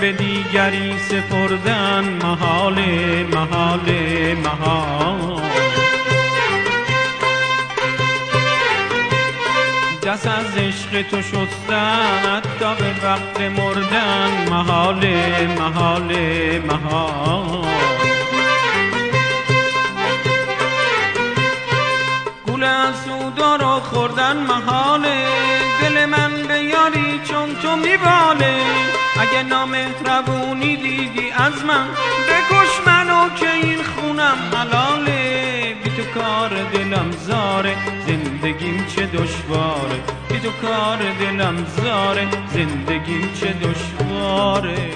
به دیگری سپردن محاله محاله محال. دست از عشق تو شستن حتی به وقت مردن محاله محاله محال. گول اسودا رو خوردن محاله، دل من به یاری چون تو میباله. اگه نامهربونی دیدی از من بکش منو که این خونم حلاله. بی تو کار دلم زاره زندگیم چه دشواره، بی تو کار دلم زاره زندگیم چه دشواره.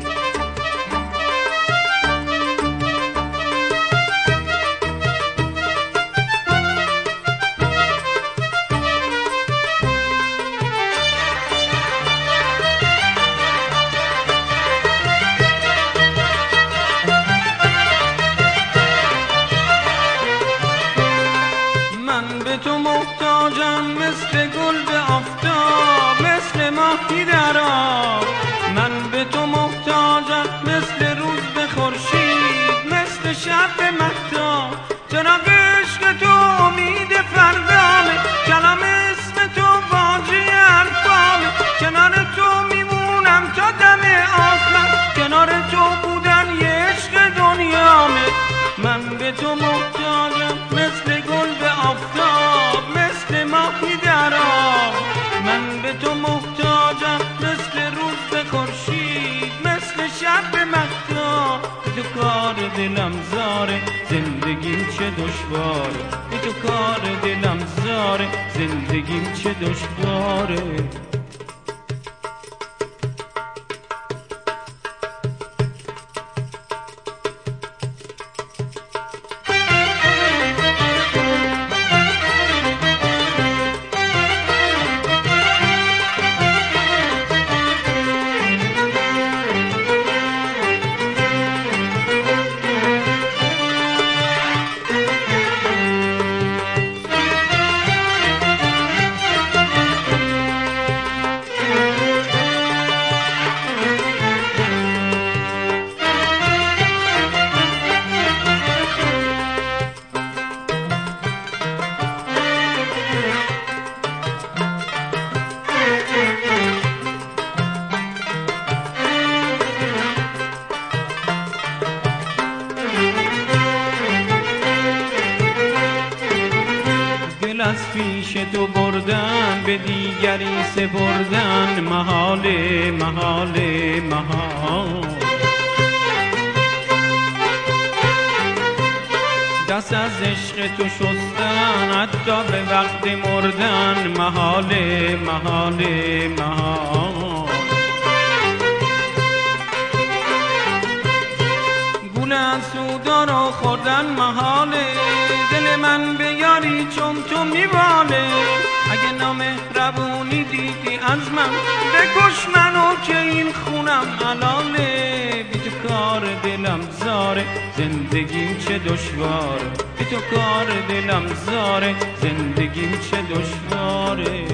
تو محتاجم مثل گل به آفتاب، مثل ماهی در آب. من به تو محتاجم مثل روز به خورشید، مثل شب به مهتاب. چراغ عشق تو امید فردامه، کلام اسم تو واژه حرفامه. کنار تو میمونم تا دم آخر، کنار تو بودن یه عشق دنیامه. من به تو محتاجم مثل گل به آفتاب، مثل ماهی در آب. من به تو محتاجم مثل روز به خورشید، مثل شب به مهتاب. بی تو کار دلم زاره زندگیم چه دشواره، بی تو کار دلم زاره زندگیم چه دشواره. از پیش تو بردن به دیگری سپردن محاله محاله محال. دست از عشق تو شستن حتی به وقت مردن محاله محاله محال. گول اسودا رو خوردن محاله، دل من به یاری چون تو میباله. اگه نامهربونی دیدی از من بکش منو که این خونم حلاله. بی تو کار دلم زاره زندگیم چه دشواره، بی تو کار دلم زاره زندگیم چه دشواره.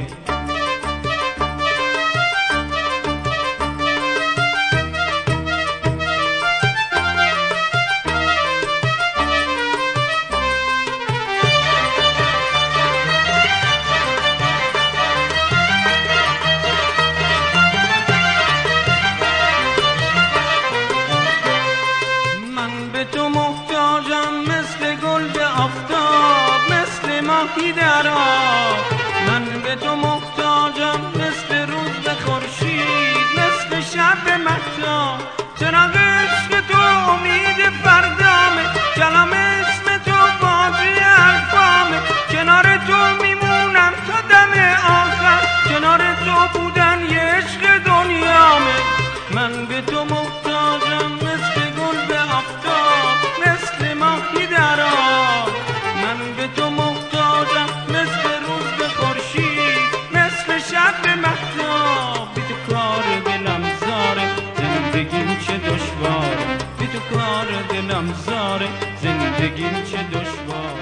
ماهی در آب. من به تو محتاجم مثل روز به خورشید، مثل شب به مهتاب. چراغ عشق تو امید فردامه، کلام اسم تو واژه حرفامه. کنار تو میمونم تا دم آخر، کنار تو بودن یه عشق دنیامه. من به تو محتاجم مثل گل به آفتاب، مثل ماهی در آب. من به تو محتاجم مثل روز به خورشید، مثل شب به مهتاب. بی تو کار دلم زاره زندگیم چه دشواره، بی تو کار دلم زاره زندگیم چه دشواره.